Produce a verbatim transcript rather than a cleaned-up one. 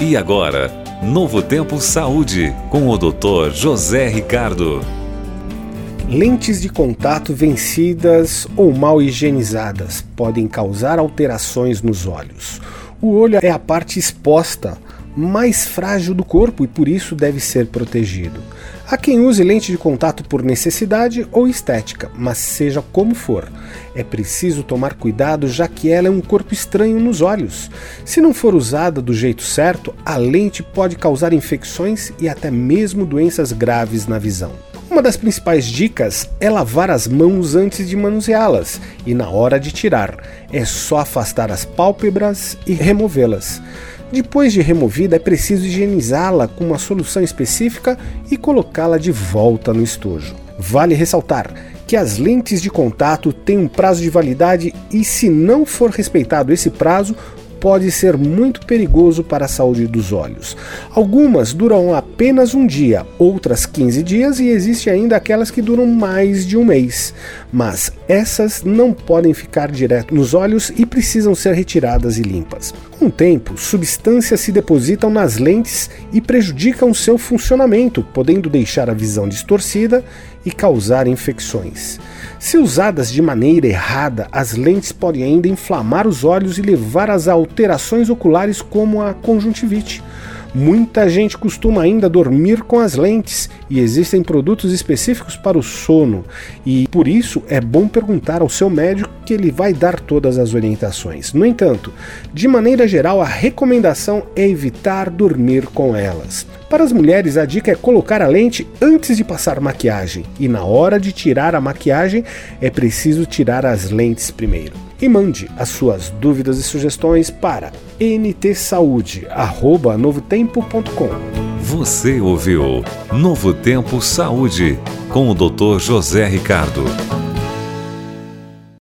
E agora, Novo Tempo Saúde, com o doutor José Ricardo. Lentes de contato vencidas ou mal higienizadas podem causar alterações nos olhos. O olho é a parte exposta, mais frágil do corpo e por isso deve ser protegido. Há quem use lente de contato por necessidade ou estética, mas seja como for, é preciso tomar cuidado já que ela é um corpo estranho nos olhos. Se não for usada do jeito certo, a lente pode causar infecções e até mesmo doenças graves na visão. Uma das principais dicas é lavar as mãos antes de manuseá-las e na hora de tirar. É só afastar as pálpebras e removê-las. Depois de removida, é preciso higienizá-la com uma solução específica e colocá-la de volta no estojo. Vale ressaltar que as lentes de contato têm um prazo de validade e, se não for respeitado esse prazo, pode ser muito perigoso para a saúde dos olhos. Algumas duram apenas um dia, outras quinze dias e existe ainda aquelas que duram mais de um mês. Mas essas não podem ficar direto nos olhos e precisam ser retiradas e limpas. Com o tempo, substâncias se depositam nas lentes e prejudicam seu funcionamento, podendo deixar a visão distorcida e causar infecções. Se usadas de maneira errada, as lentes podem ainda inflamar os olhos e levar às alterações oculares como a conjuntivite. Muita gente costuma ainda dormir com as lentes e existem produtos específicos para o sono e por isso é bom perguntar ao seu médico que ele vai dar todas as orientações. No entanto, de maneira geral, a recomendação é evitar dormir com elas. Para as mulheres, a dica é colocar a lente antes de passar maquiagem e na hora de tirar a maquiagem é preciso tirar as lentes primeiro. E mande as suas dúvidas e sugestões para n t saúde arroba novo tempo ponto com. Você ouviu Novo Tempo Saúde com o doutor José Ricardo.